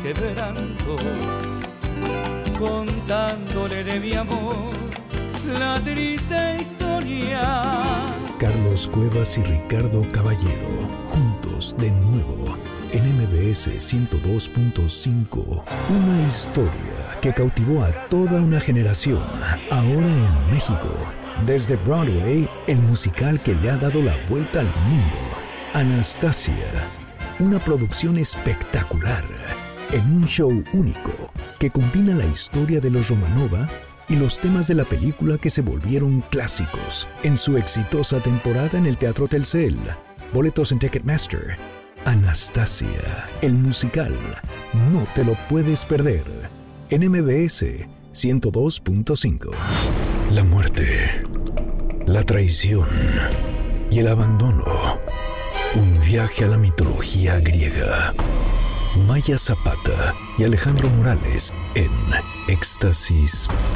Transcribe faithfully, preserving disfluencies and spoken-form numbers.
quebranto, contándole de mi amor la triste historia. Carlos Cuevas y Ricardo Caballero, juntos de nuevo en M B S ciento dos punto cinco. Una historia que cautivó a toda una generación, ahora en México. Desde Broadway, el musical que le ha dado la vuelta al mundo. Anastasia, una producción espectacular, en un show único que combina la historia de los Romanova y los temas de la película que se volvieron clásicos en su exitosa temporada en el Teatro Telcel. Boletos en Ticketmaster. Anastasia, el musical. No te lo puedes perder. En M B S ciento dos punto cinco. La muerte, la traición y el abandono. Un viaje a la mitología griega. Maya Zapata y Alejandro Morales en Éxtasis